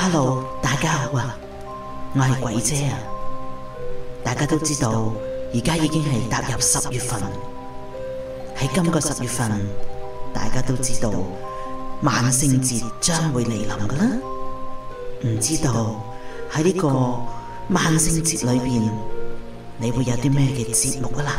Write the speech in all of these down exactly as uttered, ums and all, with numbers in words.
Hello， 大家好啊，我係鬼姐啊。大家都知道，而家已經係踏入十月份。喺今個十月份，大家都知道萬聖節將會嚟臨噶啦。唔知道喺呢個萬聖節裏邊，你會有啲咩嘅節目啊啦？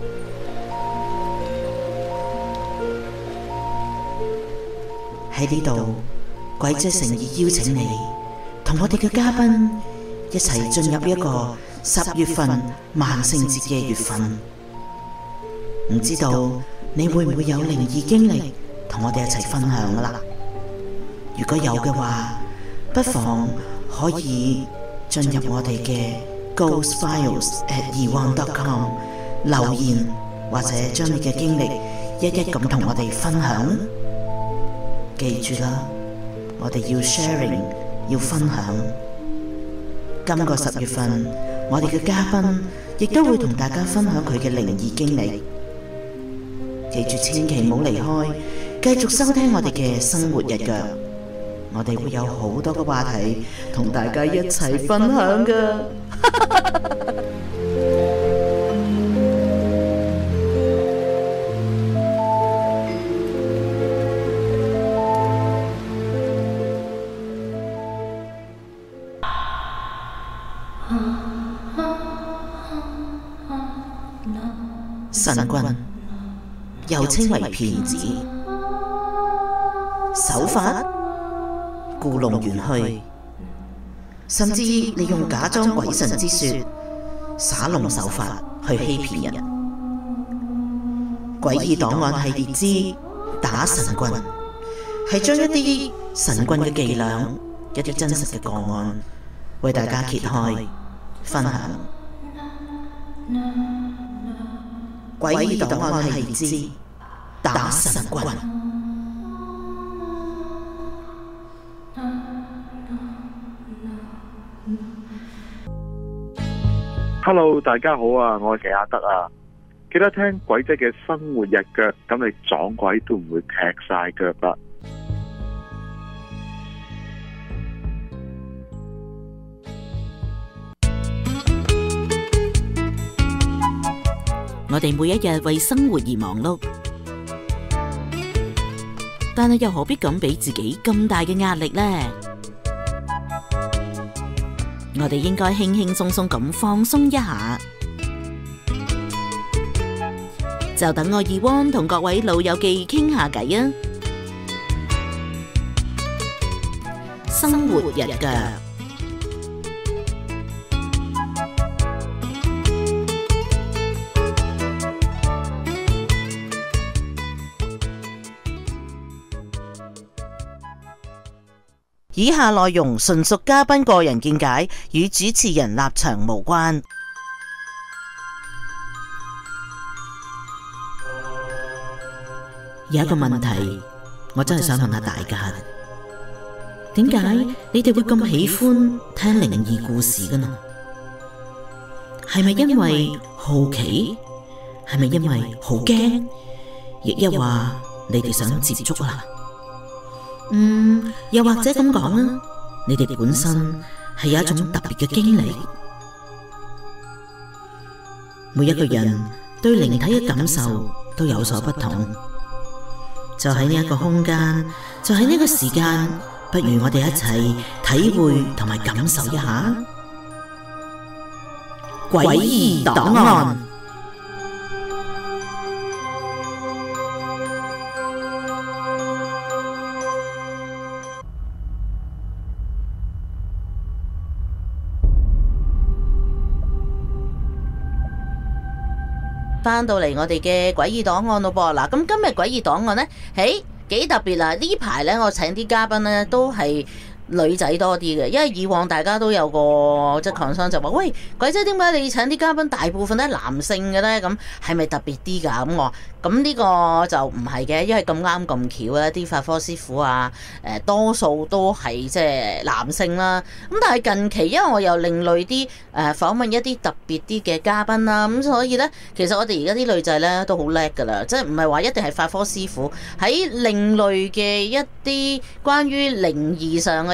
喺呢度，鬼姐誠意邀請你，同我哋嘅嘉賓一齊進入一個十月份萬聖節嘅月份。唔知道你會唔會有靈異經歷同我哋一齊分享㗎啦？如果有嘅話，不妨可以進入我哋嘅 ghost files at ewan dot com 留言，或者將你嘅經歷一一咁同我哋分享。記住啦，我哋要 sharing， 要分享。今個十月份，我哋嘅嘉賓亦都會同大家分享佢嘅靈異經歷。記住千祈唔好離開，繼續收聽我哋嘅生活日腳。我哋會有好多嘅話題同大家一齊分享㗎。神棍又稱為騙子，手法故弄玄虛，甚至利用假裝鬼神之說，耍弄手法去欺騙人。詭異檔案系列之打神棍，係將一啲神棍嘅伎倆，一啲真實嘅個案，為大家揭開分享。詭異檔案系列之打神棍。 Hello， 大家好啊，我係阿德啊。記得聽鬼姐嘅生活日腳，咁你撞鬼都唔會踢晒腳啦。 我哋每一日為生活而忙碌，但係又何必咁俾自己咁大嘅壓力呢？我哋應該輕輕鬆鬆咁放鬆一下。就等我Ewan同各位老友記傾下偈啊！生活日腳。以下內容純屬嘉賓個人見解，與主持人立場無關。有一個問題，我真係想問下大家，點解你哋會咁喜歡聽靈異故事㗎呢？係咪因為好奇？係咪因為好驚？亦一話你哋想接觸啦？嗯，又或者咁講啊，你哋本身係有一種特別嘅經歷。每一個人對靈體嘅感受都有所不同，就喺呢一個空間，就喺呢個時間，不如我哋一齊體會同埋感受一下詭異檔案。翻到嚟我哋嘅詭異檔案咯噃，嗱，咁今日詭異檔案呢，誒幾特別啦！呢排呢，我請啲嘉賓呢都係女仔多啲嘅，因為以往大家都有個即係 concern 就話，喂，鬼姐點解你請啲嘉賓大部分都係男性嘅呢？咁係咪特別啲㗎？咁我咁呢個就唔係嘅，因為咁啱咁巧啊！啲法科師傅啊，誒多數都係即係男性啦。咁但係近期因為我又另類啲誒訪問一啲特別啲嘅嘉賓啦，咁所以呢，其實我哋而家啲女仔呢都好叻㗎啦，即係唔係話一定係法科師傅，喺另類嘅一啲關於靈異上嘅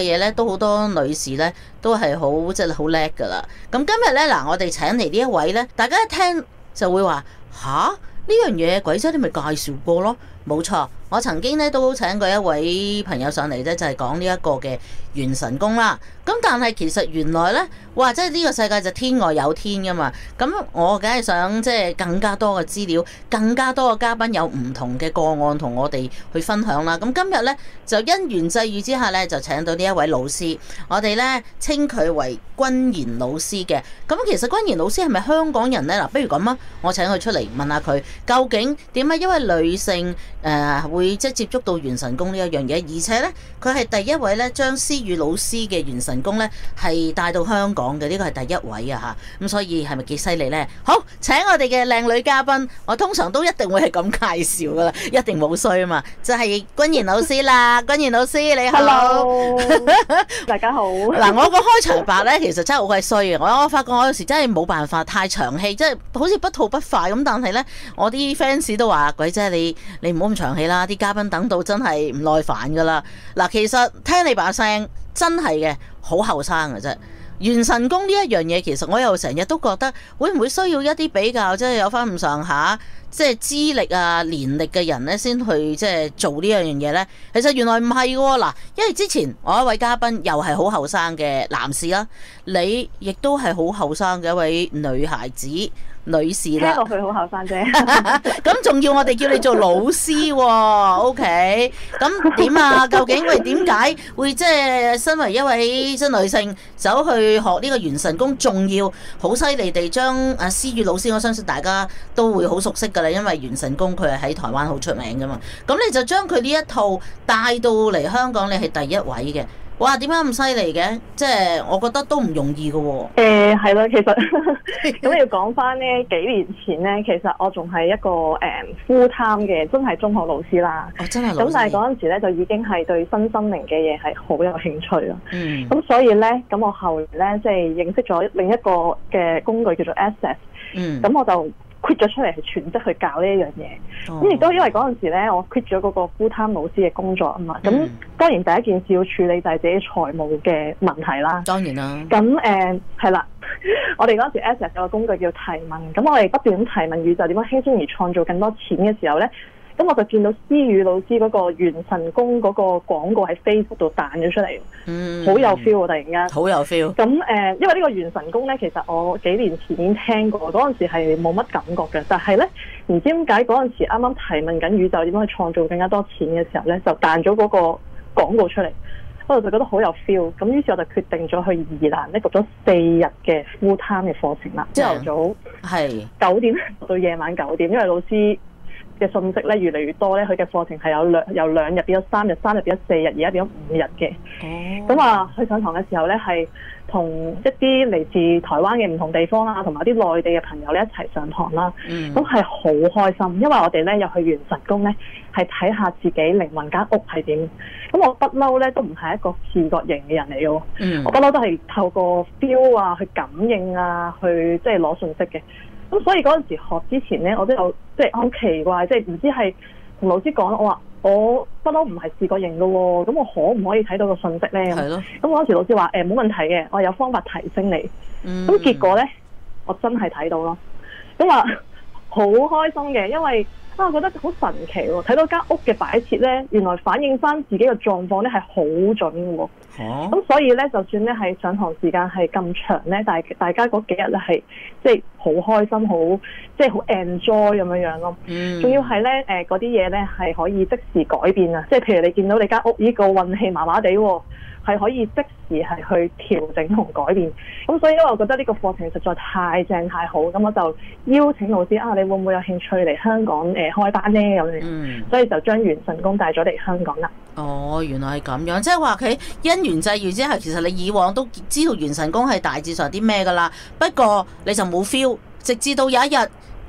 嘢咧，都好多女士咧都係好即係好叻噶啦。咁今日咧嗱，我哋請嚟呢一位咧，大家一聽就會話吓，呢樣嘢鬼姐你咪介紹過咯，冇錯。我曾經咧都請過一位朋友上嚟咧，就係講呢一個嘅元神宮啦。咁但係其實原來咧，哇！即係呢個世界就天外有天噶嘛。咁我梗係想即係更加多嘅資料，更加多嘅嘉賓有唔同嘅個案同我哋去分享啦。咁今日咧就因緣際遇之下咧，就請到呢一位老師，我哋咧稱佢為君賢老師嘅。咁其實君賢老師係咪香港人咧？嗱，不如咁啊，我請佢出嚟問下佢，究竟點解因為女性誒、呃、會即係接觸到元神宮呢一樣嘢，而且咧佢係第一位咧將思雨老師嘅元神宮咧係帶到香港嘅，呢個係第一位啊嚇，咁所以係咪幾犀利呢？好，請我哋嘅靚女嘉賓，我通常都一定會係咁介紹噶啦，一定冇衰啊嘛，就係君賢老師啦。君賢老師你好。 Hello 大家好。 嗱，我個開場白咧，其實真係好鬼衰嘅。我我發覺我有時真係冇辦法太長氣，即係好似不吐不快咁。但係咧，我啲 fans 都話：鬼姐你你唔好咁長氣啦，啲嘉賓等到真係唔耐煩噶啦。嗱，其實聽你把聲真係嘅好後生嘅啫。元神宮呢一樣嘢，其實我又成日都覺得會唔會需要一啲比較即係有翻咁上下即係資歷啊年歷嘅人咧，先去即係做呢樣嘢咧？其實原來唔係喎。嗱，因為之前我一位嘉賓又係好後生嘅男士啦，你亦都係好後生嘅一位女孩子。女士啦， 聽落去好後生啫。 咁仲要我哋叫你做老師喎、哦、？OK，咁點啊？究竟喂點解會即係身為一位真女性走去學呢個元神宮，仲要好犀利地將阿思雨老師，我相信大家都會好熟悉㗎啦，因為元神宮佢係喺台灣好出名㗎嘛。咁你就將佢呢一套帶到嚟香港，你係第一位嘅。哇！點解咁犀利嘅？即係我覺得都唔容易嘅喎、哦。 誒係啦，其實咁要講翻呢幾年前咧，其實我仲係一個誒 full time 嘅，真係中學老師啦。 哦，真係老師。 咁但係嗰陣時咧，就已經係對新心靈嘅嘢係好有興趣啦。 嗯。咁所以咧，咁我後嚟咧即係認識咗另一個嘅工具叫做 Access。 嗯。 咁我就 quit 咗出嚟係全職去教呢一樣嘢，咁亦都因為嗰陣時咧，我 quit 咗嗰個 full time 老師嘅工作啊嘛，咁、嗯、當然第一件事要處理就係自己財務嘅問題啦。 當然啦。 咁誒係啦，我哋嗰陣時 Access 有個工具叫提問，咁我哋不斷咁提問宇宙點樣輕鬆而創造更多錢嘅時候咧，咁我就見到思雨老師嗰個元神宮嗰個廣告喺 Facebook 度彈咗出嚟，嗯，好有 feel 啊！突然間，好有 feel。咁誒，因為呢個元神宮咧，其實我幾年前已經聽過，嗰陣時係冇乜感覺嘅，但係咧唔知點解嗰陣時啱啱提問緊宇宙點樣去創造更加多錢嘅時候咧，就彈咗嗰個廣告出嚟，我就覺得好有 feel。咁於是我就決定咗去宜蘭咧讀咗四日嘅 full time 嘅課程啦，朝頭早係九點到夜晚九點，因為老師嘅信息咧越嚟越多咧，佢嘅課程係有兩由兩日變咗三日，三日變咗四日，而家變咗五日嘅。哦，咁啊，去上堂嘅時候咧，係同一啲嚟自台灣嘅唔同地方啦，同埋啲內地嘅朋友咧一齊上堂啦。嗯，咁係好開心，因為我哋咧入去元神宮咧，係睇下自己靈魂間屋係點。咁我不嬲咧都唔係一個視覺型嘅人嚟嘅。嗯，我不嬲都係透過 feel 啊，去感應啊，去即係攞信息嘅。咁所以嗰陣時學之前咧，我都有即係好奇怪，即係唔知係同老師講，我話我不嬲唔係視覺型嘅喎，咁我可唔可以睇到個信息咧？係咯。咁嗰陣時老師話誒冇問題嘅，我有方法提升你。嗯。咁結果咧，我真係睇到咯。咁話好開心嘅，因為啊，我覺得好神奇喎！睇到間屋嘅擺設咧，原來反映翻自己嘅狀況咧係好準嘅喎。咁、啊、所以咧，就算咧係上堂時間係咁長咧，但係大家嗰幾日咧係即係好開心，好即係好 enjoy 咁樣樣咯。嗯。仲要係咧誒嗰啲嘢咧係可以即時改變啊！即係譬如你見到你間屋呢個運氣麻麻地喎，係可以即時係去調整同改變。咁所以因為我覺得呢個課程實在太正太好，咁我就邀請老師啊，你會唔會有興趣嚟香港誒、呃、開班呢？咁樣。嗯。所以就將元神宮帶咗嚟香港啦。哦，原來係咁樣，即係話佢因緣際遇之下，其實你以往都知道元神宮係大致上啲咩噶啦，不過你就冇 feel，直至到有一日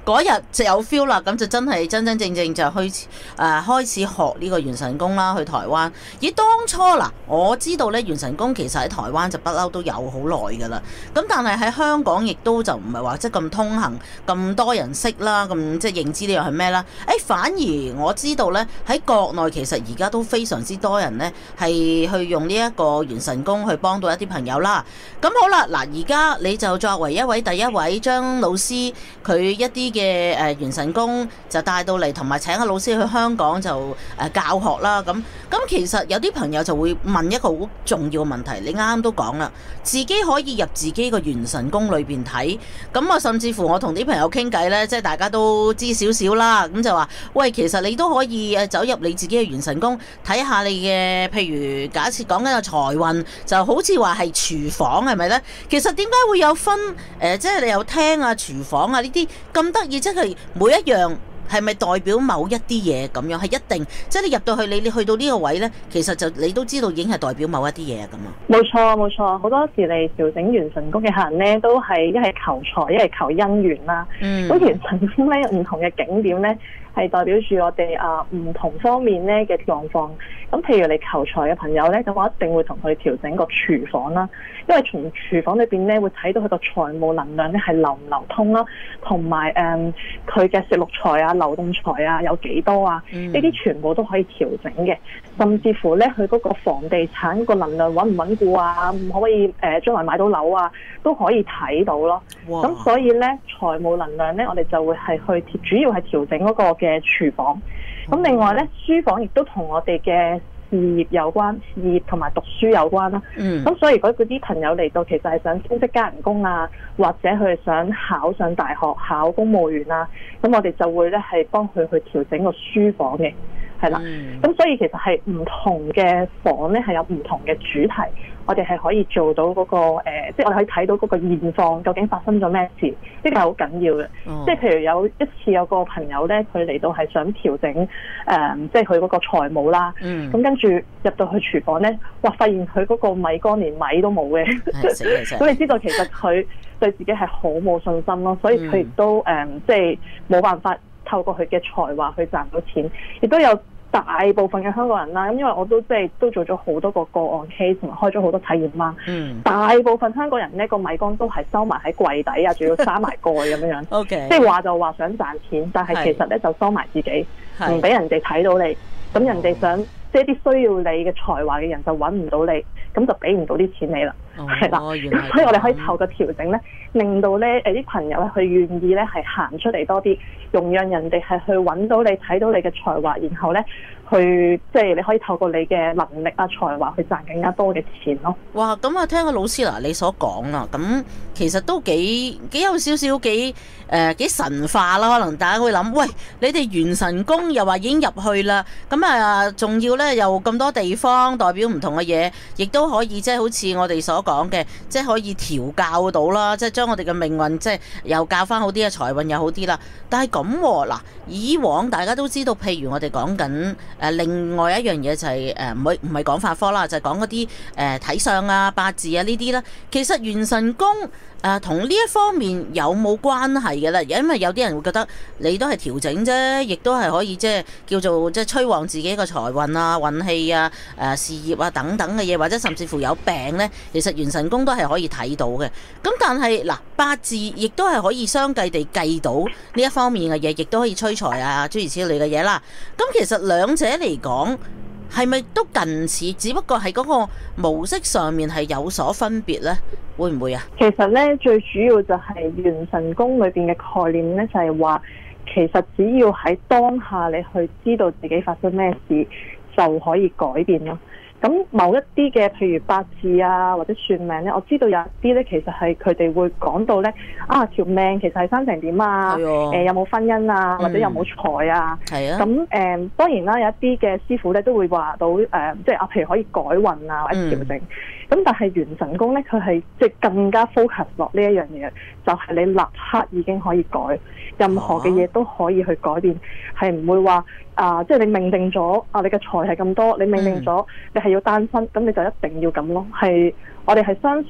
嗰日就有 feel 啦，咁就真係真真正正就去誒、呃、開始學呢個元神功啦，去台灣。而當初嗱，我知道咧元神功其實喺台灣就不嬲都有好耐噶啦，咁但係喺香港亦都就唔係話即係咁通行，咁多人識啦，咁即係認知呢樣係咩啦？誒，反而我知道咧喺國內其實而家都非常之多人咧係去用呢一個元神功去幫到一啲朋友啦。咁好啦，嗱而家你就作為一位第一位張老師，佢一啲嘅誒元神功就帶到嚟，同埋請個老師去香港就誒教學啦。咁咁其實有啲朋友就會問一個好重要嘅問題，你啱啱都講啦，自己可以入自己個元神功裏邊睇。咁啊，甚至乎我同啲朋友傾偈呢，即係大家都知少少啦。咁就話，喂，其實你都可以誒走入你自己嘅元神功睇下你嘅，譬如假設講緊個財運，就好似話係廚房係咪呢？其實點解會有分誒、呃？即係你有廳啊、廚房啊呢啲咁得意，即係每一樣。係咪代表某一啲嘢咁樣？係一定，即係你入到去，你你去到呢個位呢，其實就你都知道已經係代表某一啲嘢咁啊。 冇錯冇錯，好多時嚟調整元神功嘅客人呢，都係一係求財，一係求姻緣啦。 嗯。 咁元神功呢，唔同嘅景點呢，係代表住我哋啊唔同方面呢嘅狀況。咁譬如你求財嘅朋友呢，咁我一定會同佢調整個廚房啦，因為從廚房裏邊呢，會睇到佢個財務能量呢係流唔流通啦，同埋誒佢嘅食祿財啊、流動財啊有幾多啊？呢啲、嗯、全部都可以調整嘅，甚至乎呢，佢嗰個房地產個能量穩唔穩固啊，可唔可以誒將來買到樓啊，都可以睇到咯。咁哇所以呢，財務能量呢，我哋就會係去主要係調整嗰個嘅廚房。咁另外咧，書房亦都同我哋嘅事業有關，事業同埋讀書有關啦。嗯。咁所以如果嗰啲朋友嚟到，其實係想升職加人工啊，或者佢想考上大學、考公務員啊，咁我哋就會咧係幫佢去調整個書房嘅，係啦。咁、嗯、所以其實係唔同嘅房咧係有唔同嘅主題。我哋係可以做到嗰、那個、呃、即係我哋可以睇到嗰個現況究竟發生咗咩事，呢個係好緊要嘅。哦、即係譬如有一次有個朋友咧，佢嚟到係想調整誒、呃，即係佢嗰個財務啦。嗯。咁跟住入到去廚房咧，哇！發現佢嗰個米缸連米都冇嘅。咁你知道其實佢對自己係好冇信心咯，所以佢亦都誒、呃，即係冇辦法透過佢嘅才華去賺到錢，亦都有大部分嘅香港人啦，咁因為我都即係都做咗好多個個案 case 同埋開咗好多體驗啦。嗯。大部分香港人呢個米缸都係收埋喺櫃底啊，仲要閂埋蓋咁樣樣。O K。即係話就話想賺錢，但係其實咧就收埋自己，唔俾人哋睇到你。咁人哋想即係啲需要你嘅才華嘅人就揾唔到你，咁就俾唔到啲錢你啦。係啦。咁所以我哋可以透過調整咧，令到咧誒啲朋友咧佢願意咧係行出嚟多啲，容讓人哋係去揾到你睇到你嘅才華，然後咧去即係你可以透過你嘅能力啊才華去賺更加多嘅錢咯。 哇！咁啊，聽個老師嗱你所講啦，咁其實都幾幾有少少幾誒、呃、幾神化啦。可能大家會諗，喂，你哋元神功又話已經入去啦，咁啊仲要咧又咁多地方代表唔同嘅嘢，亦都可以即係好似我哋所講嘅，即係可以調教到啦，即係將我哋嘅命運即係又教翻好啲嘅財運又好啲啦。但係咁嗱，以往大家都知道，譬如我哋講緊誒另外一樣嘢就係誒唔係唔係講法科啦，就係講嗰啲誒睇相啊、八字啊呢啲啦。其實元神功誒同呢一方面有冇關係嘅咧？因為有啲人會覺得你都係調整啫，亦都係可以即係叫做即係催旺自己個財運啊、運氣啊、誒事業啊等等嘅嘢，或者甚至乎有病咧，其實元神功都係可以睇到嘅。咁但係嗱，八字亦都係可以相繼地計到呢一方面嘅嘢，亦都可以催財啊諸如此類嘅嘢啦。咁其實兩者嚟講，係咪都近似？只不過係嗰個模式上面係有所分別呢？會唔會啊？ 其實呢，最主要就係元神功裏邊嘅概念呢，就係話，其實只要喺當下你去知道自己發生咩事，就可以改變咯。咁某一啲嘅，譬如八字啊，或者算命咧，我知道有一啲咧，其實係佢哋會講到咧，啊條命其實係生成點啊，誒、呃、有冇婚姻啊，或者有冇財啊，係啊。咁誒、呃、當然啦，有一啲嘅師傅咧都會話到誒、呃，即係啊，譬如可以改運啊，或者調整。咁、嗯、但係元神功咧，佢係即係更加 focus 落呢一樣嘢，就係、是、你立刻已經可以改，任何嘅嘢都可以去改變，係唔、啊、會話啊，即係你命定咗啊，你嘅財係咁多，你命定咗、嗯、你係要單身，咁你就一定要咁咯。係我哋係相信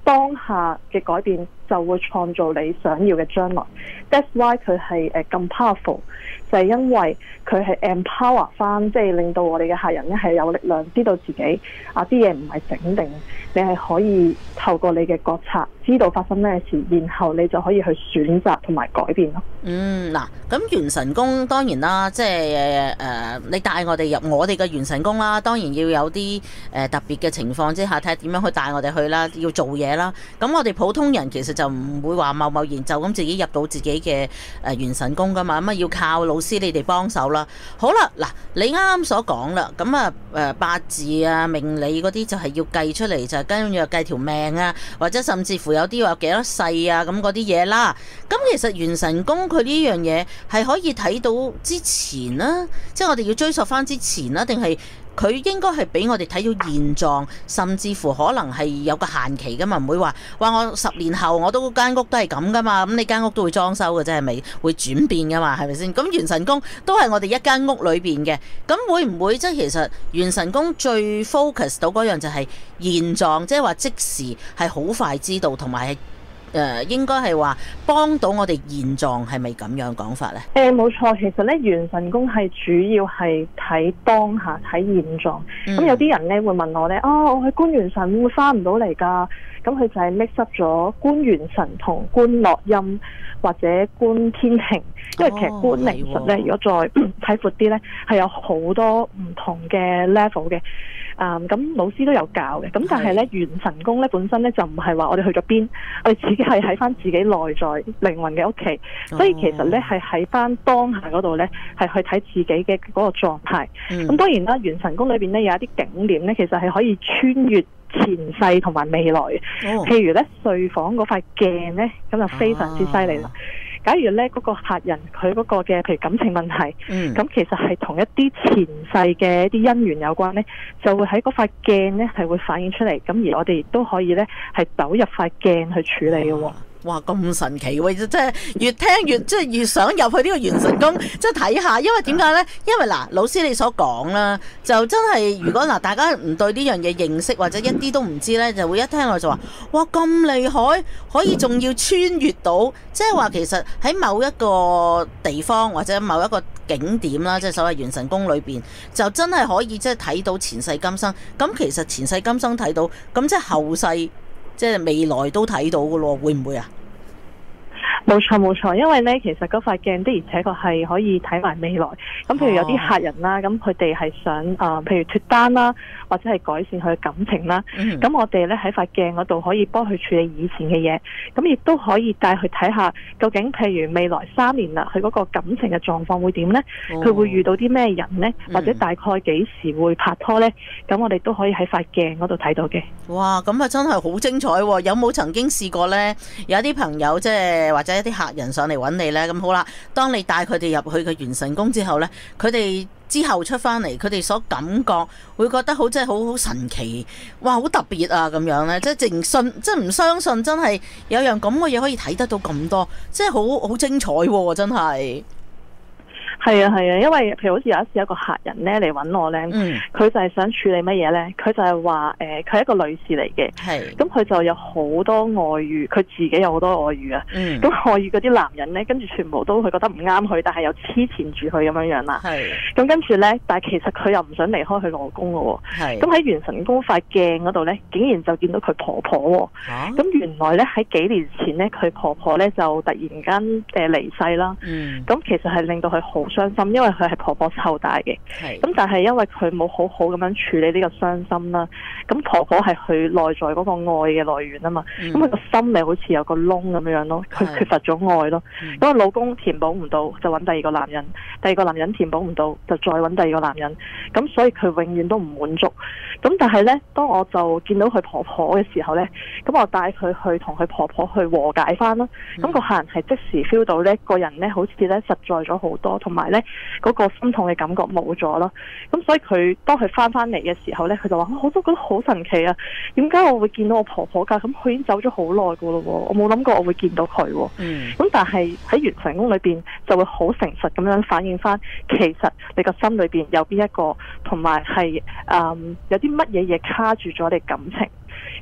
當下嘅改變就會創造你想要嘅將來。That's why 佢係誒咁 powerful，就係因為佢係 empower 翻，即係令到我哋嘅客人咧係有力量，知道自己啊啲嘢唔係整定，你係可以透過你嘅覺察，知道發生咩事，然後你就可以去選擇同埋改變咯。 嗯，嗱，咁元神宮當然啦，即係誒、呃、你帶我哋入我哋嘅元神宮啦，當然要有啲誒、呃、特別嘅情況之下，睇下點樣去帶我哋去啦，要做嘢啦。咁我哋普通人其實就唔會話貿貿然就咁自己入到自己嘅誒元神宮噶嘛，咁啊要靠老師你哋幫手啦。好啦，嗱，你啱啱所講啦，咁啊誒八字啊命理嗰啲就係要計出嚟，就係跟住又計條命啊，或者甚至乎有啲話幾多世啊咁嗰啲嘢啦。咁其實元神宮佢呢樣嘢係可以睇到之前啦，即係我哋要追溯翻之前啦，定係佢應該係俾我哋睇到現狀，甚至乎可能係有個限期噶嘛，唔會話話我十年後我都間屋都係咁噶嘛，咁你間屋都會裝修嘅啫，係咪會轉變噶嘛，係咪先？咁元神宮都係我哋一間屋裏邊嘅，咁會唔會即係其實元神宮最 focus 到嗰樣就係現狀，即係話即時係好快知道，同埋係誒應該係話幫到我哋現狀，係咪咁樣講法咧？ 誒冇錯，其實咧元神宮係主要係睇當下睇現狀。咁、嗯、有啲人咧會問我咧，啊我去觀元神會唔會翻唔到嚟㗎？咁佢就係 mix up 咗觀元神同觀落陰或者觀天庭，因為其實觀靈術咧，哦、如果再睇闊啲咧，係有好多唔同嘅 level 嘅。誒咁、嗯、老師都有教嘅，咁但係咧元神宮咧本身咧就唔係話我哋去咗邊，我哋自己係喺翻自己內在靈魂嘅屋企，哦、所以其實咧係喺翻當下嗰度咧係去睇自己嘅嗰個狀態。咁、嗯、當然啦，元神宮裏邊咧有一啲景點咧，其實係可以穿越前世同埋未來嘅。哦、譬如咧睡房嗰塊鏡咧，咁就非常之犀利啦。啊假如咧嗰個客人佢嗰個嘅譬如感情問題，咁、嗯、其實係同一啲前世嘅一啲姻緣有關咧，就會喺嗰塊鏡咧係會反映出嚟，咁而我哋亦都可以咧係走入塊鏡去處理嘅喎。 哇，咁神奇喎！即係越聽越即係越想入去呢個元神宮，即係睇下。因為點解呢？因為嗱，老師你所講啦，就真係如果嗱大家唔對呢樣嘢認識或者一啲都唔知呢，就會一聽落就話：哇咁厲害，可以仲要穿越到，即係話其實喺某一個地方或者某一個景點啦，即係所謂元神宮裏邊，就真係可以即係睇到前世今生。咁其實前世今生睇到，咁即係後世。即係未來都睇到嘅咯，會唔會啊？ 冇錯冇錯，因為咧其實嗰塊鏡的而且確係可以睇埋未來。咁譬如有啲客人啦，咁佢哋係想啊、呃，譬如脱單啦，或者係改善佢嘅感情啦。咁、mm hmm. 我哋咧喺塊鏡嗰度可以幫佢處理以前嘅嘢，咁亦都可以帶佢睇下究竟譬如未來三年啦，佢嗰個感情嘅狀況會點呢？佢、oh. 會遇到啲咩人呢？或者大概幾時會拍拖呢？咁我哋都可以喺塊鏡嗰度睇到嘅。 哇！咁啊真係好精彩喎！有冇曾經試過呢？有啲朋友即係或者一啲客人上嚟揾你呢？咁好啦，當你帶佢哋入去嘅元神宮之後呢，佢哋之後出翻嚟，佢哋所感覺會覺得好即係好好神奇，哇！好特別啊咁樣呢，即係淨信，即係唔相信，真係有樣咁嘅嘢可以睇得到咁多，即係好好精彩喎、啊！真係。 係啊係啊，因為譬如好似有一次有一個客人咧嚟揾我咧，佢、嗯、就係想處理乜嘢咧？佢就係話誒，佢、呃、係一個女士嚟嘅，咁佢是就有好多外遇，佢自己有好多外遇啊。咁、嗯、外遇嗰啲男人咧，跟住全部都佢覺得唔啱佢，但係又黐纏住佢咁樣樣啦。咁是跟住咧，但係其實佢又唔想離開佢老公咯。咁喺元神宮塊鏡嗰度咧，竟然就見到佢婆婆。咁、啊、原來咧喺幾年前咧，佢婆婆咧就突然間誒離世啦。咁、嗯、其實係令到佢好傷心，因為佢係婆婆湊大嘅，咁是但係因為佢冇好好咁樣處理呢個傷心啦，咁婆婆係佢內在嗰個愛嘅來源啊嘛，咁佢個心咪好似有個窿咁樣咯，佢缺乏咗愛咯，咁個是老公填補唔到就揾第二個男人，第二個男人填補唔到就再揾第二個男人，咁所以佢永遠都唔滿足，咁但係呢，當我就見到佢婆婆嘅時候呢，咁我帶佢去同佢婆婆去和解翻咯，咁、嗯、個客人係即時 feel 到呢個人呢好似呢實在咗好多，同埋咧嗰個心痛嘅感覺冇咗咯，咁所以佢當佢翻翻嚟嘅時候咧，佢就話我都覺得好神奇啊！點解我會見到我婆婆噶？咁佢已經走咗好耐噶咯，我冇諗過我會見到佢。嗯，咁但係喺元神宮裏邊就會好誠實咁樣反映翻，其實你個心裏邊有邊一個，同埋係誒有啲乜嘢嘢卡住咗你感情。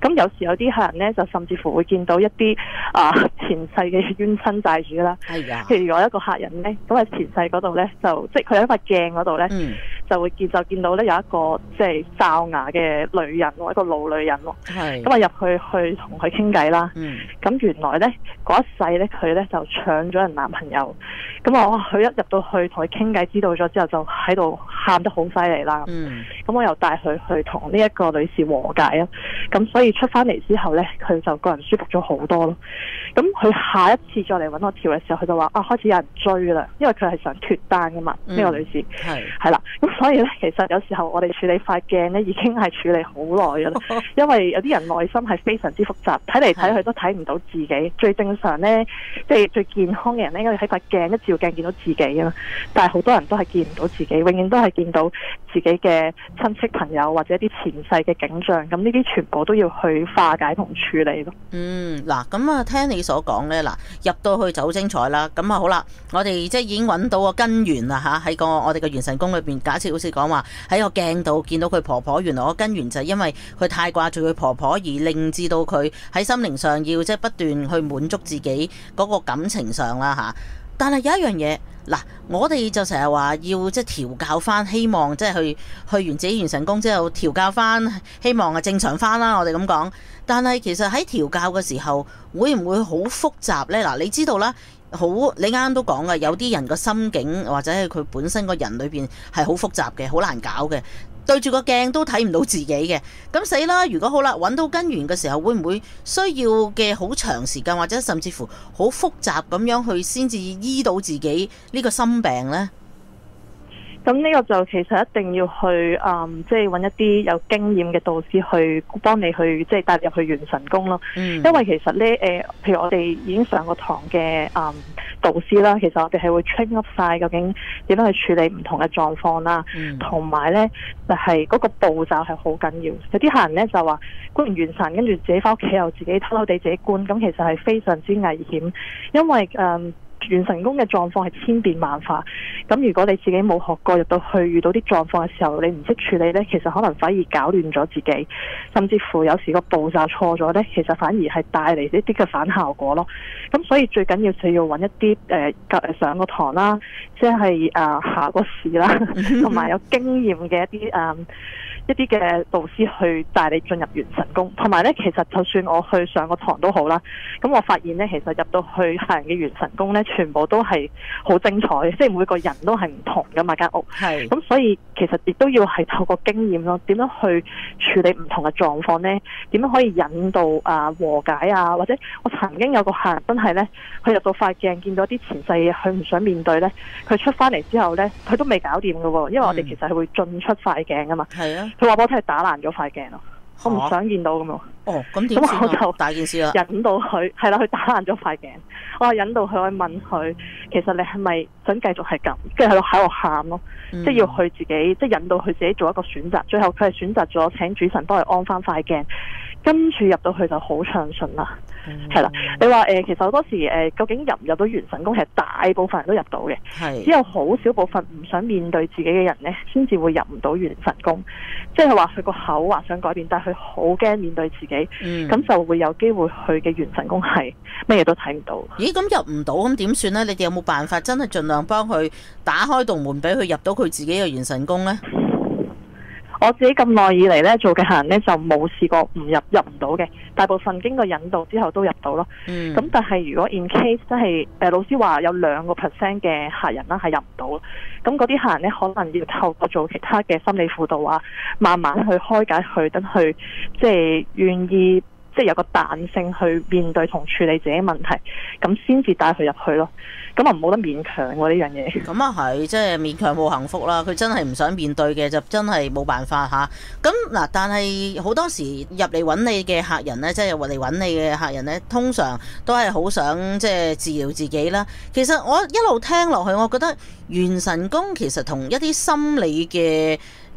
咁有時有啲客人咧就甚至乎會見到一啲啊前世嘅冤親債主啦。 係啊， 譬如我一個客人咧，咁喺前世嗰度咧就即係佢喺塊鏡嗰度咧， 嗯、 就會見就見到咧有一個即係哨牙嘅女人喎，一個老女人喎。 係。 咁啊入去去同佢傾偈啦。 嗯。 咁原來咧嗰一世咧佢咧就搶咗人男朋友。咁啊哇！佢一入到去同佢傾偈，知道咗之後就喺度喊得好犀利啦。 嗯。 咁我又帶佢去同呢一個女士和解啊。咁所以出翻嚟之後咧，佢就個人舒服咗好多咯。咁佢下一次再嚟揾我調嘅時候，佢就話啊開始有人追啦，因為佢係想脫單噶嘛。呢、嗯、個女士係係啦。咁所以咧，其實有時候我哋處理塊鏡咧，已經係處理好耐噶啦。因為有啲人內心係非常之複雜，睇嚟睇去都睇唔到自己。最正常咧，即係最健康嘅人咧，應該喺塊鏡一照鏡見到自己啊。但係好多人都係見唔到自己，永遠都係見到自己嘅親戚朋友或者啲前世嘅景象。咁呢啲全部都要去化解同處理咯。 嗯，嗱，咁啊，聽你所講咧，嗱，入到去就好精彩啦。咁啊，好啦，我哋即係已經揾到個根源啦吓，喺個我哋嘅元神宮裏邊，假設好似講話喺個鏡度見到佢婆婆，原來個根源就係因為佢太掛住佢婆婆，而令至到佢喺心靈上要即係不斷去滿足自己嗰個感情上啦吓。但係有一樣嘢，嗱，我哋就成日話要即係調教翻，希望即係去去完自己元神宮之後調教翻，希望啊正常翻啦。我哋咁講，但係其實喺調教嘅時候，會唔會好複雜呢？嗱，你知道啦，好你啱啱都講嘅，有啲人個心境或者係佢本身個人裏邊係好複雜嘅，好難搞嘅。對住個鏡都睇唔到自己嘅，咁死啦！如果好啦，揾到根源嘅時候，會唔會需要嘅好長時間，或者甚至乎好複雜咁樣去先至醫到自己呢個心病呢？ 咁呢個就其實一定要去，嗯，即係揾一啲有經驗嘅導師去幫你去，即係帶入去元神宮咯。嗯。因為其實呢，誒、呃，譬如我哋已經上過堂嘅，嗯，導師啦，其實我哋係會 train up 晒究竟點樣去處理唔同嘅狀況啦，同埋呢就係、是、嗰個步驟係好緊要。有啲客人呢就話觀完元神，跟住自己翻屋企又自己偷偷地自己觀，咁其實係非常之危險，因為誒。嗯元神宮嘅狀況係千變萬化，咁如果你自己冇學過，入到去遇到啲狀況嘅時候，你唔識處理呢，其實可能反而搞亂咗自己，甚至乎有時個步驟錯咗呢，其實反而係帶嚟一啲嘅反效果咯。咁所以最緊要就要揾一啲誒、呃、上個堂啦，即係誒下個試啦，同埋有經驗嘅一啲誒。呃一啲嘅導師去帶你進入元神宮，同埋咧，其實就算我去上個堂都好啦，咁我發現咧，其實入到去客人嘅元神宮咧，全部都係好精彩，即係每個人都係唔同噶嘛間屋。係。咁所以其實亦都要係透過經驗咯，點樣去處理唔同嘅狀況咧？點樣可以引導啊和解啊？或者我曾經有個客人真係咧，佢入到塊鏡見到啲前世嘢，佢唔想面對咧，佢出翻嚟之後咧，佢都未搞掂噶喎，因為我哋其實係會進出塊鏡噶嘛。係啊。佢話俾我聽係打爛咗塊鏡咯，我唔想見到咁咯。哦，咁點算啊？咁我就大件事啦，引導佢係啦，佢打爛咗塊鏡。我係引導佢去問佢，其實你係咪想繼續係咁？跟住喺度喺度喊咯，即係要佢自己，即係引導佢自己做一個選擇。最後佢係選擇咗請主神幫佢安翻塊鏡，跟住入到去就好暢順啦。係、嗯、啦，你話誒、呃，其實好多時誒、呃，究竟入唔入到元神宮，其實大部分人都入到嘅，係只有好少部分唔想面對自己嘅人咧，先至會入唔到元神宮。即係話佢個口話想改變，但係佢好驚面對自己，咁、嗯、就會有機會去嘅元神宮係乜嘢都睇唔到。咦？咁入唔到咁點算咧？你哋有冇辦法真係盡量幫佢打開道門，俾佢入到佢自己嘅元神宮咧？我自己咁耐以嚟咧做嘅客人咧就冇試過唔入入唔到嘅，大部分經過引導之後都入到咯。咁、嗯、但係如果 in case 即係誒老師話有兩個 percent 嘅客人啦係入唔到，咁嗰啲客人咧可能要透過做其他嘅心理輔導啊，慢慢去開解佢，等佢即係願意即係有個彈性去面對同處理自己問題，咁先至帶佢入去咯。咁啊冇得勉強喎呢樣嘢。咁啊係，即係勉強冇幸福啦。佢真係唔想面對嘅，就真係冇辦法吓。咁嗱，但係好多時入嚟揾你嘅客人呢，即係入嚟揾你嘅客人呢，通常都係好想即係治療自己啦。其實我一路聽落去，我覺得元神宮其實同一啲心理嘅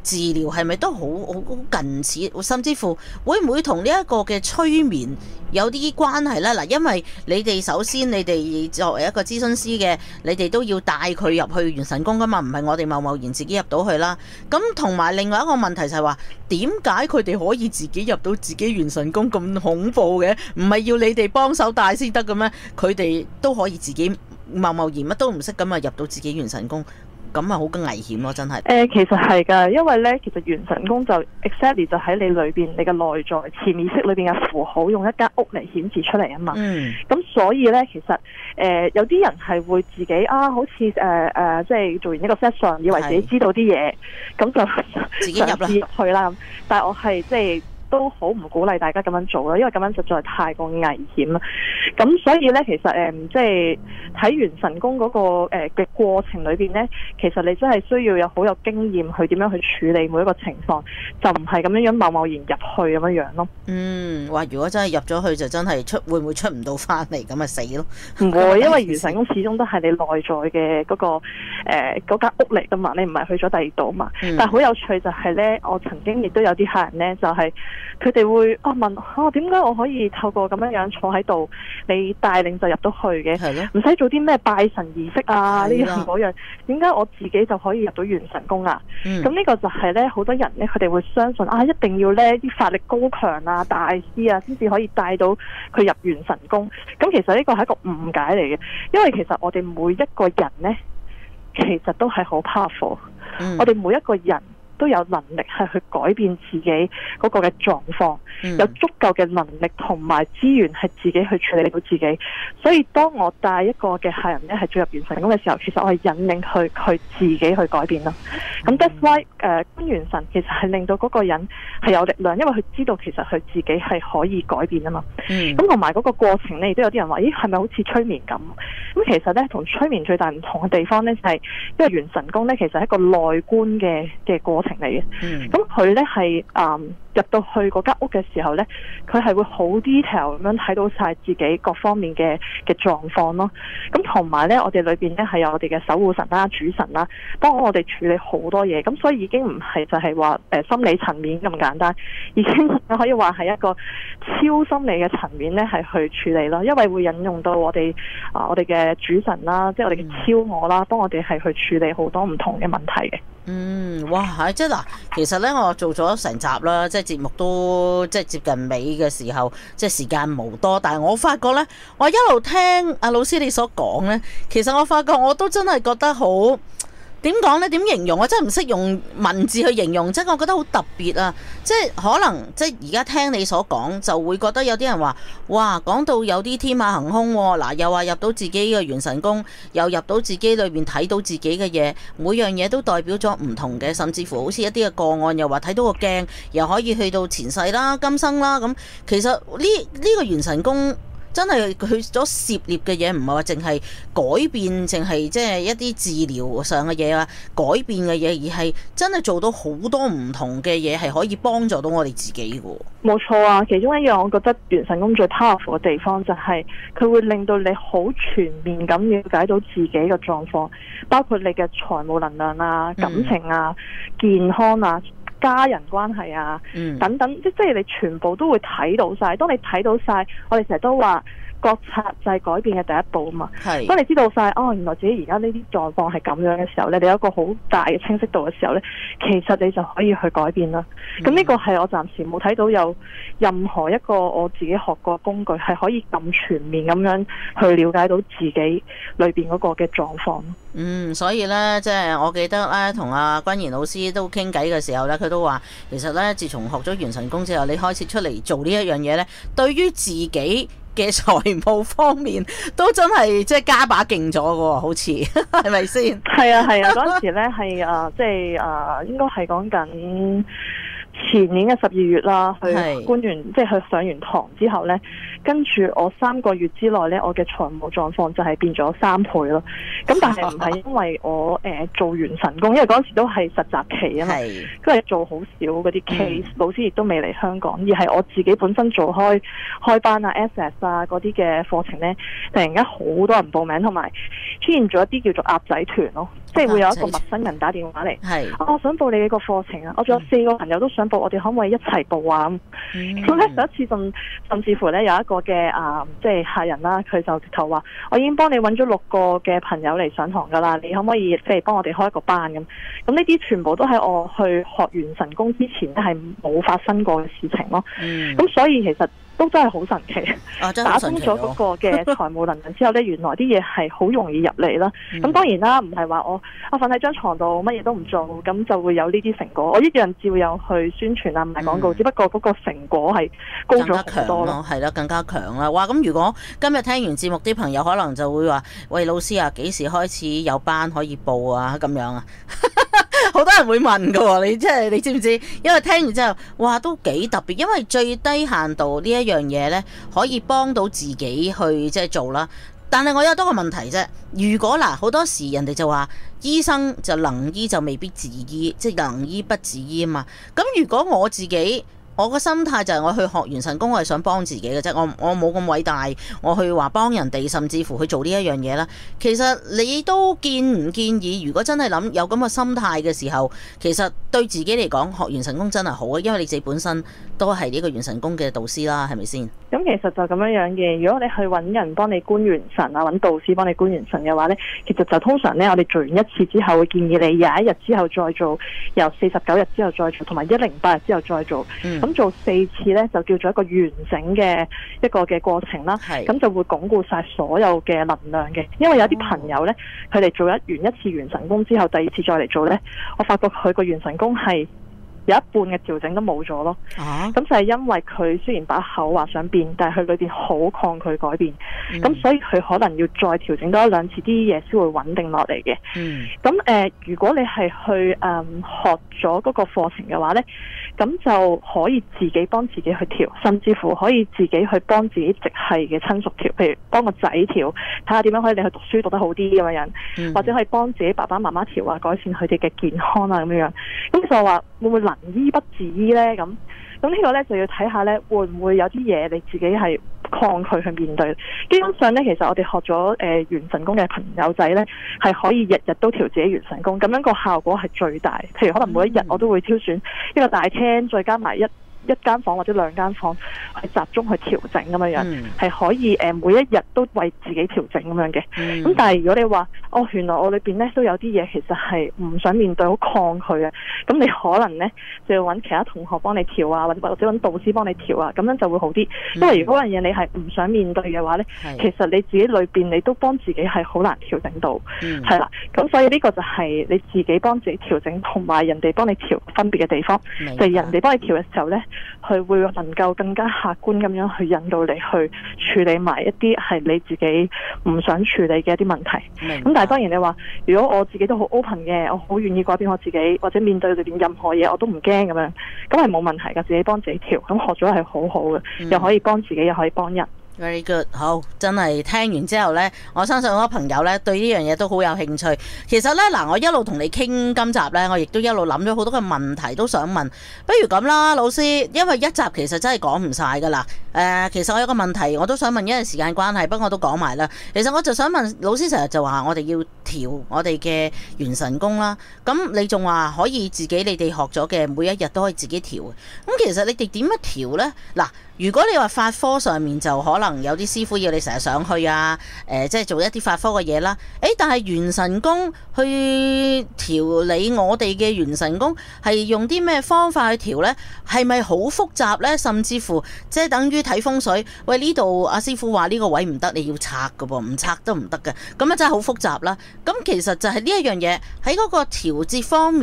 治療係咪都好好近似，甚至乎會唔會同呢一個嘅催眠有啲關係呢？嗱，因為你哋首先你哋作為一個諮詢師嘅，你哋都要帶佢入去元神宮噶嘛，唔係我哋貿貿然自己入到去啦。咁同埋另外一個問題就係話，點解佢哋可以自己入到自己元神宮咁恐怖嘅？唔係要你哋幫手帶先得嘅咩？佢哋都可以自己貿貿然乜都唔識咁啊入到自己元神宮。咁啊，好危險咯，真係。誒、 呃，其實係㗎，因為咧，其實元神宮就 exactly 就喺你裏邊，你嘅內在潛意識裏邊嘅符號，用一間屋嚟顯示出嚟啊嘛。嗯。咁所以咧，其實誒、呃、有啲人係會自己啊，好似誒誒，即係做完一個 session，以為自己知道啲嘢，咁就自己入啦入去啦。但係我係即係。都好唔鼓勵大家咁樣做啦，因為咁樣實在太過危險啦。咁所以咧，其實誒，即係睇元神宮嗰個誒嘅過程裏邊咧，其實你真係需要有好有經驗去點樣去處理每一個情況，就唔係咁樣樣貿貿然入去咁樣樣咯。 嗯，哇！如果真係入咗去就真係出，會唔會出唔到翻嚟咁咪死咯？ 唔會，因為元神宮始終都係你內在嘅嗰、嗰個誒嗰間屋嚟噶嘛，你唔係去咗第二度嘛。嗯、但係好有趣就係咧，我曾經亦都有啲客人咧，就係、是。佢哋會啊問啊點解我可以透過咁樣樣坐喺度，你帶領就入到去嘅，唔使做啲咩拜神儀式啊呢樣嗰樣，點解我自己就可以入到元神宮啊？咁呢、嗯、個就係咧，好多人咧佢哋會相信啊，一定要咧啲法力高強啊、大師啊，先至可以帶到佢入元神宮。咁其實呢個係一個誤解嚟嘅，因為其實我哋每一個人咧，其實都係好 powerful，嗯、我哋每一個人。都有能力係去改變自己嗰個嘅狀況，嗯、有足夠嘅能力同埋資源係自己去處理到自己。所以當我帶一個嘅客人咧係進入元神宮嘅時候，其實我係引領佢佢自己去改變咯。咁 that's why 誒觀元神其實係令到嗰個人係有力量，因為佢知道其實佢自己係可以改變啊嘛。咁同埋嗰個過程咧，亦都有啲人話：咦，係咪好似催眠咁？咁其實咧，同催眠最大唔同嘅地方咧，就係、是、因為元神宮咧，其實係一個內觀嘅嘅過程嚟嘅。咁佢咧係誒入到去嗰間屋嘅時候咧，佢係會好 detail 咁樣睇到晒自己各方面嘅嘅狀況咯。咁同埋咧，我哋裏邊咧係有我哋嘅守護神啦、主神啦，幫我哋處理好多嘢。咁所以已經唔係就係話誒心理層面咁簡單，已經可以話係一個超心理嘅層面咧，係去處理咯。因為會引用到我哋啊、呃、我哋嘅主神啦，即係我哋嘅超我啦，幫我哋係去處理好多唔同嘅問題嘅。 嗯，哇，係即係嗱，其實咧我做咗成集啦，即係節目都即係接近尾嘅時候，即係時間無多，但係我發覺咧，我一路聽阿老師你所講咧，其實我發覺我都真係覺得好。點講呢？點形容？我真係唔識用文字去形容，即係我覺得好特別啊！即係可能即係而家聽你所講，就會覺得有啲人話：哇，講到有啲天馬行空喎！嗱，又話入到自己嘅元神宮，又入到自己裏邊睇到自己嘅嘢，每樣嘢都代表咗唔同嘅，甚至乎好似一啲嘅個案，又話睇到個鏡，又可以去到前世啦、今生啦咁。其實呢呢個元神宮。真係去咗涉獵嘅嘢，唔係話淨係改變，淨係即係一啲治療上嘅嘢啊，改變嘅嘢，而係真係做到好多唔同嘅嘢，係可以幫助到我哋自己嘅。 冇錯啊，其中一樣我覺得元神宮最 powerful 嘅地方就係佢會令到你好全面咁了解到自己嘅狀況，包括你嘅財務能量啊、感情啊、嗯、健康啊、家人關係啊，嗯、等等，即即係你全部都會睇到晒。當你睇到晒，我哋成日都話覺察就係改變嘅第一步啊嘛。係。當你知道晒，哦，原來自己而家呢啲狀況係咁樣嘅時候咧，你有一個好大嘅清晰度嘅時候咧，其實你就可以去改變啦。咁呢、嗯、個係我暫時冇睇到有任何一個我自己學過工具係可以咁全面咁樣去了解到自己裏邊嗰個嘅狀況。 嗯，所以咧，即係我記得咧，同阿君賢老師都傾偈嘅時候咧，佢都話，其實咧，自從學咗元神宮之後，你開始出嚟做呢一樣嘢咧，對於自己嘅財務方面都真係即係加把勁咗嘅，好似係咪先？係啊係啊，嗰陣、啊、時咧係啊，即係啊，應該係講緊前年嘅十二月啦，去觀完即係去上完堂之後咧， 跟住我三個月之內咧，我嘅財務狀況就係變咗三倍咯。咁但係唔係因為我誒、呃、做元神宮，因為嗰陣時都係實習期啊嘛，都係做好少嗰啲 case，、嗯、老師亦都未嚟香港，而係我自己本身做開開班啊、S S 啊嗰啲嘅課程咧，突然間好多人報名，同埋出現咗一啲叫做鴨仔團咯，即係會有一個陌生人打電話嚟，係、啊、我想報你呢個課程啊，我仲有四個朋友都想報，我哋可唔可以一齊報啊？咁咧上一次甚甚至乎咧有一個嘅啊，即係客人啦，佢就直頭話：我已經幫你揾咗六個嘅朋友嚟上堂噶啦，你可唔可以即係幫我哋開一個班咁？咁呢啲全部都係我去學元神功之前係冇發生過嘅事情咯。咁、嗯、所以其實都真係好神奇，啊、打通咗嗰個嘅財務能量之後咧，原來啲嘢係好容易入嚟啦。咁、嗯、當然啦，唔係話我我瞓喺張床度乜嘢都唔做，咁就會有呢啲成果。我一樣照有去宣傳啊，賣廣告、嗯，只不過嗰個成果係高咗好多咯。係啦，更加強啦。哇！咁如果今日聽完節目，啲朋友可能就會話：喂，老師啊，幾時開始有班可以報啊？咁樣啊？好多人會問㗎喎，你即係你知唔知？因為聽完之後，哇，都幾特別。因為最低限度呢一樣嘢呢，可以幫到自己去即係做啦。但係我有多個問題啫。如果嗱，好多時人哋就話醫生就能醫就未必自醫，即係能醫不自醫啊嘛。咁如果我自己，我個心態就係我去學元神功，我係想幫自己嘅啫。我我冇咁偉大，我去話幫人哋，甚至乎去做呢一樣嘢啦。其實你都建唔建議？如果真係諗有咁嘅心態嘅時候，其實對自己嚟講學元神功真係好啊，因為你自己本身都係呢個元神功嘅導師啦，係咪先？咁其實就咁樣樣嘅。如果你去揾人幫你觀元神啊，揾導師幫你觀元神嘅話呢，其實就通常呢，我哋做完一次之後，會建議你廿一日之後再做，由四十九日之後再做，同埋一零八日之後再做。嗯咁做四次咧，就叫做一個完整嘅一個嘅過程啦。咁就會鞏固晒所有嘅能量嘅。因為有啲朋友咧，佢哋做一完一次元神功之後，第二次再嚟做咧，我發覺佢個元神功係有一半嘅調整都冇咗咯。咁、啊、就係因為佢雖然把口話想變，但係佢裏邊好抗拒改變。咁、嗯、所以佢可能要再調整多一兩次，啲嘢先會穩定落嚟嘅。咁、嗯、誒、呃，如果你係去誒、嗯、學咗嗰個課程嘅話咧，咁就可以自己幫自己去調，甚至乎可以自己去幫自己直系嘅親屬調，譬如幫個仔調，睇下點樣可以令佢讀書讀得好啲咁樣樣、嗯，或者可以幫自己爸爸媽媽調啊，改善佢哋嘅健康啊咁樣樣。咁就話會唔會能醫不自醫呢？咁咁呢個呢，就要睇下呢，會唔會有啲嘢你自己係抗拒去面對。基本上呢，其實我哋學咗誒元神功嘅朋友仔呢，係可以日日都調自己元神功，咁樣個效果係最大。譬如可能每一日我都會挑選一個大廳，再加埋一一間房或者兩間房去集中去調整咁樣樣，係、嗯、可以誒每一日都為自己調整咁樣嘅。咁、嗯、但係如果你話哦，原來我裏邊咧都有啲嘢其實係唔想面對，好抗拒嘅，咁你可能咧就要揾其他同學幫你調啊，或者或者揾導師幫你調啊，咁樣就會好啲、嗯。因為如果嗰樣嘢你係唔想面對嘅話咧，其實你自己裏邊你都幫自己係好難調整到，係、嗯、啦。咁所以呢個就係你自己幫自己調整同埋人哋幫你調分別嘅地方，就係、人哋幫你調嘅時候咧，佢會能夠更加客觀咁樣去引導你去處理埋一啲係你自己唔想處理嘅一啲問題。咁但係當然你話，如果我自己都好 open 嘅，我好願意改變我自己，或者面對裏邊任何嘢我都唔驚咁樣，咁係冇問題㗎，自己幫自己調，咁學咗係好好嘅、嗯，又可以幫自己，又可以幫人。Very good， 好，真係聽完之後呢，我相信好多朋友呢對呢樣嘢都好有興趣。其實呢，嗱，我一路同你傾今集呢，我亦都一路諗咗好多嘅問題都想問。不如咁啦，老師，因為一集其實真係講唔晒噶啦。誒、呃，其實我有個問題我都想問，因為時間關係，不過我都講埋啦。其實我就想問，老師成日就話我哋要調我哋嘅元神功啦。咁你仲話可以自己你哋學咗嘅每一日都可以自己調。咁其實你哋點樣調呢？嗱，如果你話法科上面就可能有啲師傅要你成日上去啊，誒、呃，即係做一啲法科嘅嘢啦。誒，但係元神功去調理我哋嘅元神功，係用啲咩方法去調呢？係咪好複雜呢？甚至乎即係等於睇風水，喂，呢度阿師傅話呢個位唔得，你要拆㗎噃，唔拆都唔得嘅。咁啊真係好複雜啦。咁其實就係呢一樣嘢喺嗰個調節方面，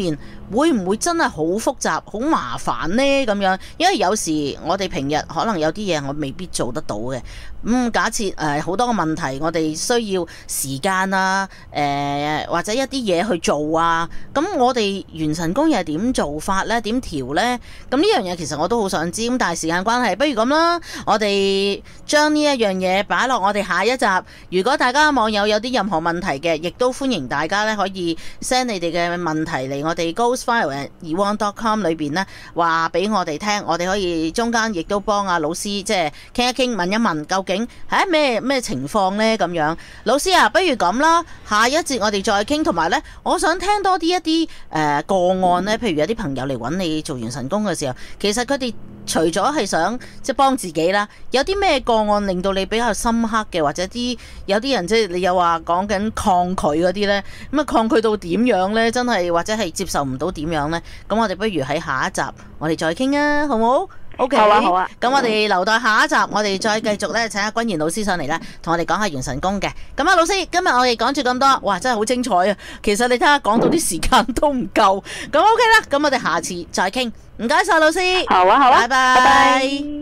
會唔會真係好複雜、好麻煩呢？咁樣，因為有時我哋平日可能有啲嘢我未必做得到嘅。咁、嗯、假設誒好、呃、多個問題，我哋需要時間啊，誒、呃、或者一啲嘢去做啊。咁我哋元神宮又係點做法呢？點調呢？咁呢樣嘢其實我都好想知，咁但係時間關係，不如咁啦，我哋將呢一樣嘢擺落我哋下一集。如果大家網友有啲任何問題嘅，亦都歡迎大家咧可以 send 你哋嘅問題嚟我哋 ghostfile at eone dot com 裏邊咧，話俾我哋聽，我哋可以中間亦都幫阿老師即係傾一傾，問一問究竟係咩咩情況呢？咁樣。老師啊，不如咁啦，下一節我哋再傾，同埋呢，我想聽多啲一啲誒、呃、個案呢，譬如有啲朋友嚟揾你做元神宮嘅時候，其實佢哋除咗係想即係幫自己啦，有啲咩個案令到你比較深刻嘅，或者啲有啲人即係你又話講緊抗拒嗰啲呢，咁啊抗拒到點樣呢？真係或者係接受唔到點樣呢？咁我哋不如喺下一集我哋再傾啊，好唔好？OK， 好啊好啊， 咁我哋留待下一集，我哋再繼續咧，請阿君賢老師上嚟咧，同我哋講下元神宮嘅。咁啊，老師，今日我哋講住咁多，哇，真係好精彩啊！其實你睇下，講到啲時間都唔夠，咁 OK 啦，咁我哋下次再傾。唔該晒，老師。 好啊好啊， 拜拜。 拜拜。